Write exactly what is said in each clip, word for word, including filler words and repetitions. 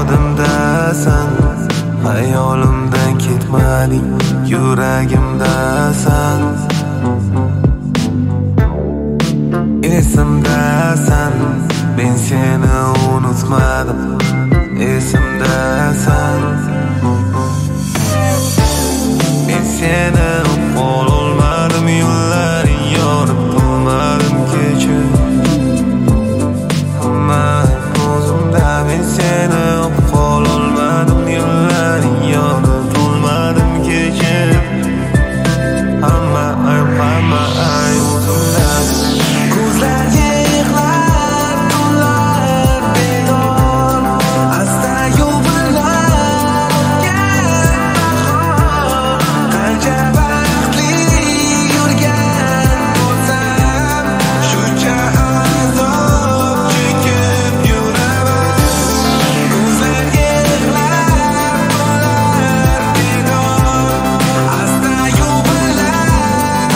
yodimdasan, hayolimdan ketmading, yuragimdasan. Esimdasan, men seni unutmadim, esimdasan. Men seni qololmadim, yo'llaring yorib bo'lmadim kechir. Hamma ko'zimda men seni qololmadim, yo'llaring yorib bo'lmadim kechir. Hamma ay hamma ay o'zimda ko'zlarga yig'lar tunlar bedor, asta yuvinlar qancha baxtli yurgan bo'lsam, shuncha azob chekib yuraman. Ko'zlarga yig'lar tunlar bedor, asta yuvinlar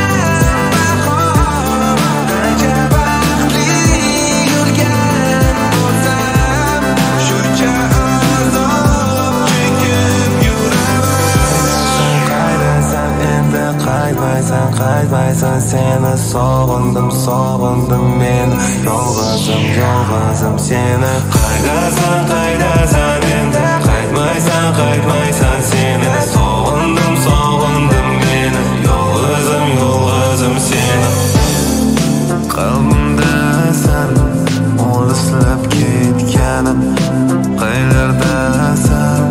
qancha baxtli yurgan bo'lsam, shuncha azob chekib yuraman. Qaydasan endi, qaytmaysan, qaytmaysan, seni sog'indim, sog'indim men. Yolg'izim, yolg'izim seni. Qaydasan, qaydasan endi, qaytmaysan, qaytmaysan, seni sog'indim, sog'indim men. Yolg'izim, yolg'izim seni. Qalbimdasan, olislar ketganim, qayerdasan?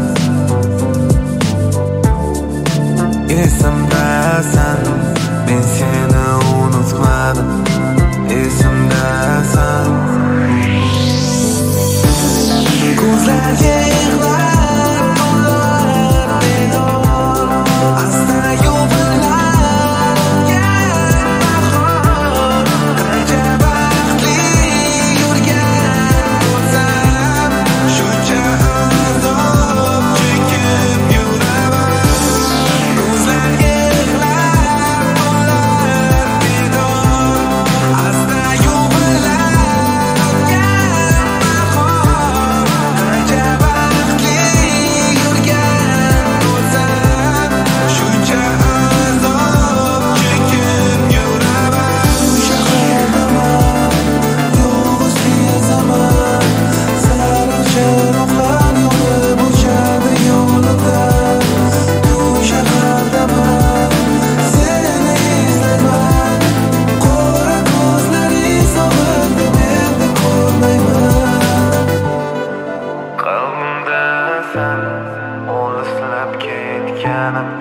Esimdasan, men seni unutmadim, esimdasan. Ko'zlarga yig'lar tunlar bedor, asta yuvinlar qancha baxtli yurgan bo'lsam, shuncha azob chekib yuraman. Ko'zlarga yig'lar tunlar bedor, asta yuvinlar qancha baxtli yurgan bo'lsam, shuncha azob chekib yuraman. Shahardaman, yolg'iz kezaman, sariq chiroqlar yonib o'chadi yo'limda. Bu shahardaman, seni izlayman, qora ko'zlaring sog'indim, endi ko'rmayman. Qalbimdasan, olislab ketganim,